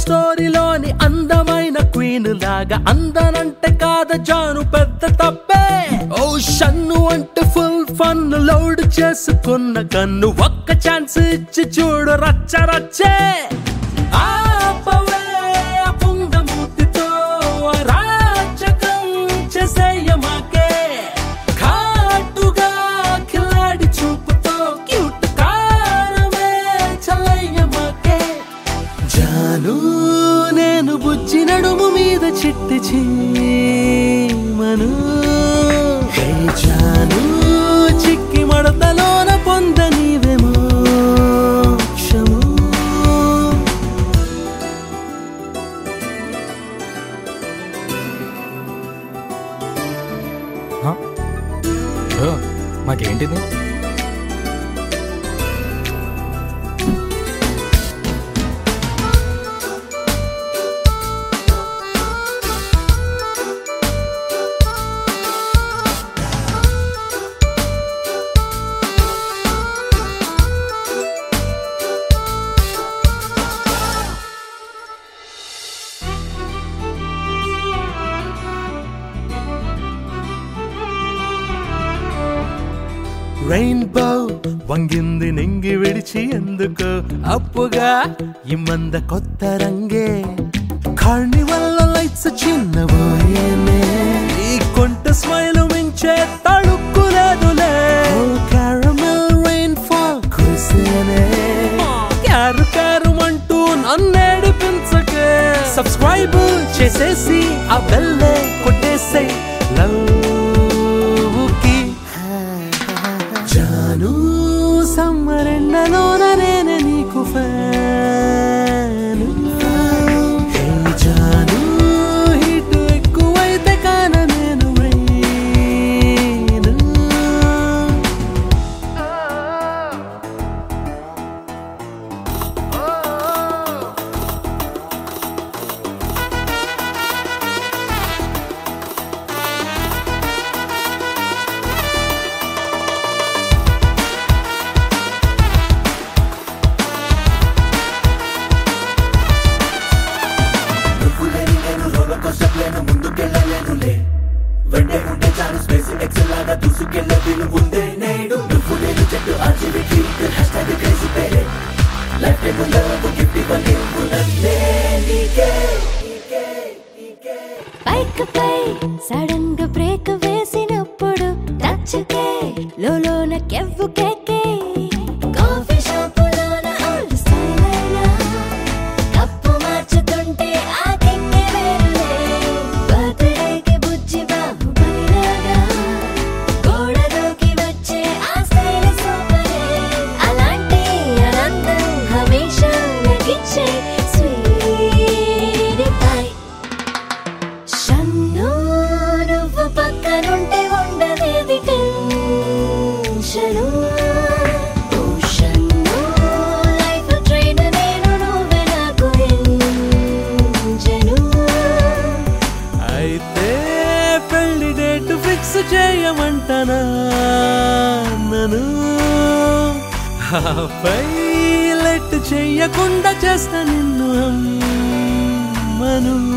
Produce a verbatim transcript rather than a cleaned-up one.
స్టోరీలోని అందమైన క్వీన్ లాగా అందనంటే కాద జాను పెద్ద తప్పే. ఓ షన్ను అంటే ఫుల్ ఫన్ లోడ్ చేసుకున్న కన్ను ఒక్క ఛాన్స్ ఇచ్చి చూడు రచ్చ రచ్చే. ఆపవే పుంగమూతితో రాజకం చేసేయమాకే ఘాటుగా కిలాడి చూపుతో క్యూట్ కారమే చల్లయ్యమాకే. జాను నేను బుజ్జి నడుము మీద చిట్టి చీమను హే జాను చిక్కి మడతలోన పొంద నీవేమో క్షము. మాకేంటిది? రెయిన్బో వంగింది నింగి విడిచి ఎందుకు అప్పుగా ఇమ్మంద కొత్త రంగే. కార్నివల్ లైట్స్ చిన్నబోయేనే ఈ కొంట స్మైల్ మించే తడుక్కులేదులే. క్యారమెల్ రెయిన్ ఫాల్ కురిసేనే క్యారు క్యారు అంటూ నన్నేడిపించకే. సబ్స్క్రైబ్ చేసేసి ఆ బెల్లే కొట్టేసే లవ్ జాను. సమ్మరెండలోన నేనే నీకు ఫ్యాను హే జాను హీటు ఎక్కువైతే కాన నేను రైను. ముందుకెళ్ళలేనులే వెంటే ఉంటే చాలు స్పేస్ ఎక్సెల్ లాగా దూసుకెళ్ళే వీలు ఉందే నేడు. నువ్వు నేను చెట్టు RGV tweet hashtag crazy పేరే లైఫ్ టైం ముందరకు గిఫ్ట్ ఇవ్వని ఉన్నదే నీకే. బైక్ పై సడన్ గా బ్రేక్ వేసినప్పుడు టచ్ కే లోలోన కెవ్వు కేకే. కాఫీ షాపులోన ఓల్డ్ స్టైల్ అయినా కప్పు మార్చుతుంటే ఆ కిక్కే వేరులే. బర్త్డేకి బుజ్జి బాబు బలిలాగా గోడ దూకి వచ్చే ఆ స్టైల్ సూపరే. అలాంటి ఆనందం హమేషా నగిచ్చే స్వీట్ పై. షన్ను నువ్వు పక్కనుంటే ఉండదేది టెన్షను. ఓ షన్ను లైఫ్ ట్రైన్ నేను నువ్వే నాకు ఎంజను. అయితే పెళ్లి డేట్ ఫిక్స్ చేయమంటనా నన్ను ఆపై లెట్ చెయ్యకుండా చేస్తా నిన్ను అమ్మను.